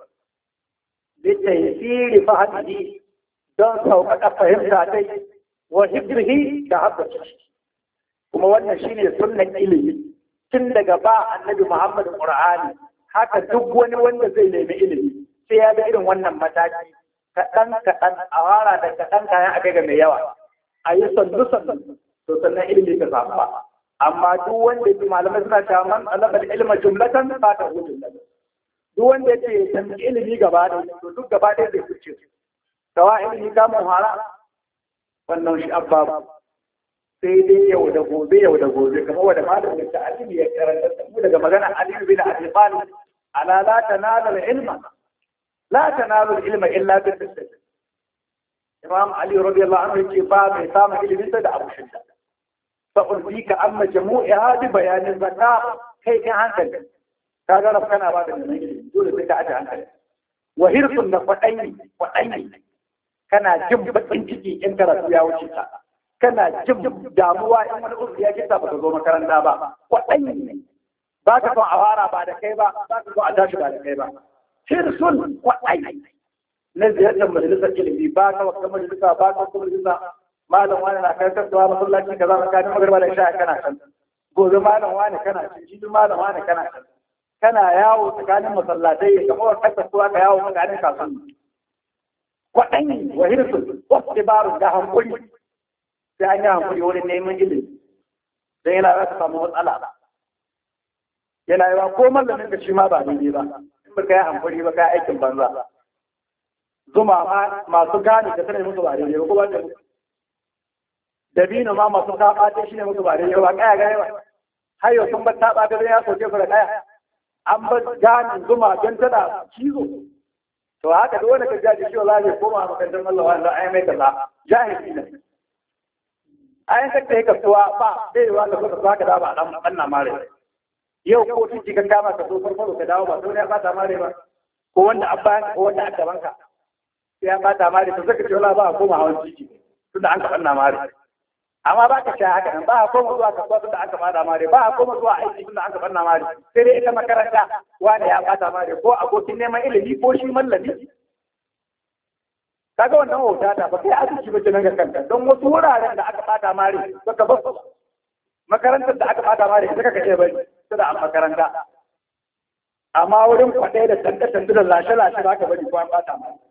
لتيسير فهمه دون سوق فهم ذاتي وحفظه كحفظه kuma wannan shine sunnan ilimi tun daga ba annabi Muhammad Qur'ani haka duk wani wanda zai nemi ilimi sai ya ga irin wannan mataki kaɗan kaɗan a fara da kaɗan kayan a kai ga mai yawa a yi sandu sandu to sannan ilimi ka samu ba amma duk wanda yake malamai suna cewa man alama ilma jumlatan ba ta hu jumlatan duk wanda yake san ilimi gaba da to duk gaba da zai fice tawa ilimi ka mun fara wannan shi abba sai dai yau da gobe yau da gobe kamar wanda malamin da alimi ya karanta mu daga magana alimi bin abi talib ala la tanalu ilma la tanalu ilma illa bi tasawwuf imam ali radiyallahu anhu yake ba mai samun ilimin da abu shidda fa ulbika amma jamu'a bi bayanin zakka kai kan hankali kaga rab kana ba da ilimi dole sai ka aje hankali wa hirsun da fadai fadai kana jin bakin ciki in karatu ya wuce ka kana jin damuwa in wani uku ya kisa baka zo makaranta ba kwaɗanyi ba ka son a fara ba da kai ba ba ka son a tashi ba da kai ba hirsun kwaɗanyi na ziyartar majalisar ilimi ba ka wakka majalisa ba ka wakka majalisa malam wani na kai kasuwa masallaci kaza tsakanin magarba da isha kana can gobe malam wani kana can jibi malam wani kana can kana yawo tsakanin masallatai kamar wakka kasuwa ka yawo tsakanin kasuwanni kwaɗanyi wa hirsun wasu dabarun da hankuli sai an yi hankuli wurin neman ilimi don yana za ka samu matsala yana yi ba ko mallamin da shi ma ba daidai ba in ba ka yi hankuli ba ka yi aikin banza zuma ma masu gane da sanar musu ba daidai ba ko ba da dabino ma masu taɓa shi ne musu ba daidai ba kaya gane ba har yau sun ba taɓa ta ya soke su da kaya an ba gane zuma don tana cizo to haka duk wanda ka jaji shi wala zai koma makarantar Allah wanda ai mai kaza jahili ne ayan ka kai kasuwa ba sai wa ka zo ka da ba dan banna mare yau ko tiji ka kama ka so farko ka dawo ba dole ya bata mare ba ko wanda abba ko wanda aka banka sai ya bata mare to zaka ce wala ba koma hawan tiji tunda an ka banna mare amma ba ka sha haka nan ba koma zuwa kasuwa tunda aka bata mare ba koma zuwa aiki tunda aka banna mare sai dai ita makaranta wanda ya bata mare ko abokin neman ilimi ko shi mallami kaga wannan wauta ta ba kai azuci bace nan ga kanka don wasu wuraren da aka bata mare baka ba makarantar da aka bata mare ita kake bai su da makaranta amma wurin kwadai da tanda tanda da lashe lashe zaka bari ko an bata mare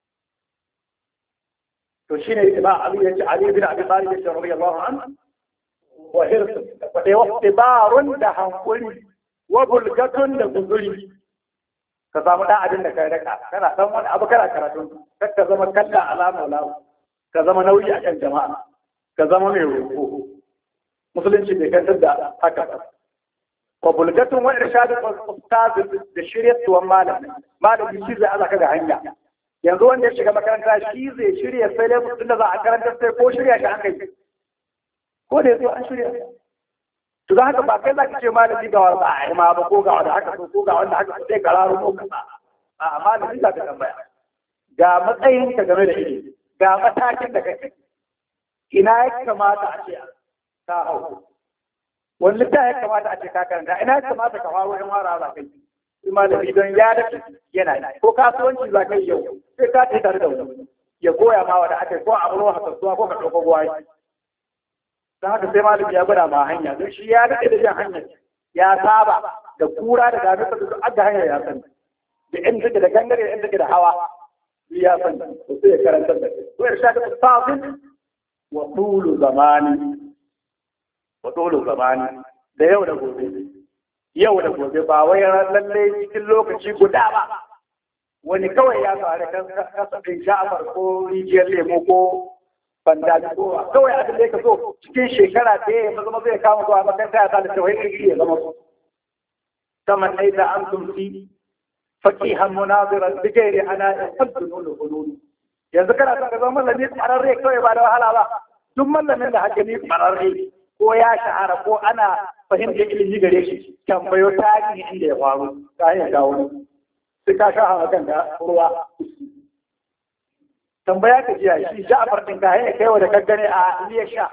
to shine imam Ali yace Ali bin Abi Talib yace radiyallahu anhu wa hirs kwadai wa tibarun da hankuri wa bulgatun da guzuri ka samu ɗan abin da kai raka kana ɗan wani abu kana karatu kar ka zama kalla alama lawo ka zama nauyi a kan jama'a ka zama mai roƙo musulunci bai kantar da haka ba ko bulgatun wa irshadul ustaz da shiryatuwan malami malami shi zai azaka ga hanya yanzu wanda ya shiga makaranta shi zai shirya sai dai mutum da za a karanta sai ko shirya shi an kai ko da yazo an shirya to da haka ba kai za ka ce malami ga wanda a ma ba ko ga wanda haka ko ga wanda haka sai kararo ko kasa a malami za ka tambaya ga matsayin ka game da ilimi ga matakin da kake ina ya kamata a ce ka hau wani littafi ya kamata a ce ka karanta ina ya kamata ka faro in wara za ka yi shi malami don ya dace yana ko kasuwanci za ka yi yau sai ka ce tare da wani ya koya ma wanda ake ko a ruwa kasuwa ko ka ɗauko gwai don haka sai malami ya gwada ma hanya don shi ya daɗe da jan hanyar ya saba da kura da damisa da duk adda hanyar ya sani da in take da gangare da in take da hawa ya sani to sai ya karanta da ko ya shaka tafin wa tulu zamani wa tulu zamani da yau da gobe yau da gobe ba wai lalle cikin lokaci guda ba wani kawai ya fara kan kasafin sha'afar ko rijiyar lemo ko banda da kowa kawai abin da ya so cikin shekara da ya zama zai kama zuwa makaranta ya tsada tawai iri ya zama su kamar ne da an tumfi faqihan munaziran bi ghairi ana yaqdunu al-hulul yanzu kana son ka zama mallami kwararre kawai ba da wahala ba duk mallamin da hakimi kwararre ko ya shahara ko ana fahimtar ilimi gare shi tambayo tarihi inda ya faru ta hanyar gawo sai ka sha hawa kan da ruwa tambaya ka jiya shi Ja'far din ka hanyar kaiwa da kaggane a Iliya sha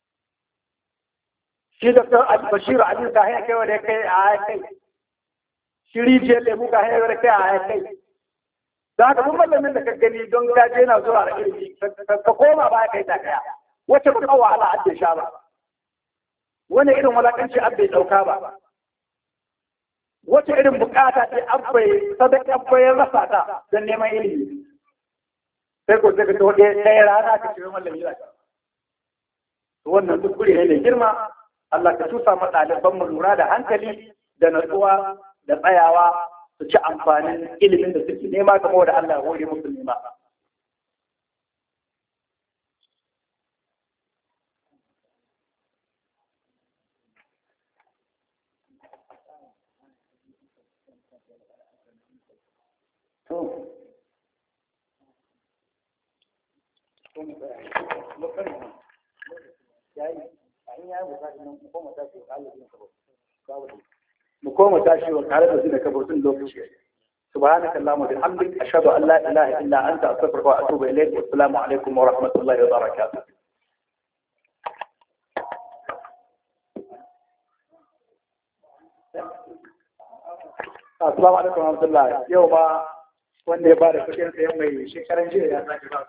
shi da Al-Bashir Ali ka hanyar kaiwa da kai a kai shi rijiyar lemu ka hanyar da kai a kai za ka kuma mallamin da ka gani don ka je na zuwa da ilimi ka koma ba kai ta kaya wacce ba kawo wahala abin sha ba wani irin walakanci abin dauka ba wacce irin bukata ce abbai sadaka abbai rasa ta don neman ilimi sai ko sai ka to ɗaya rana ka ce mallam yana to wannan kuskure ne mai girma. Allah ka tusa mu ɗaliban mu lura da hankali da natsuwa da tsayawa su ci amfanin ilimin da suke nema kamar da Allah ya hore musu nema. mu koma tashi wa tare da su da kabartun lokaci. subhanaka allahumma wa bihamdika ashhadu an la ilaha illa anta astaghfiruka wa atubu ilayk. assalamu alaikum wa rahmatullahi wa barakatuh. assalamu alaikum wa rahmatullahi. yau ma wanda ya bada kudin sayan mai shekaran jiya ya sake ba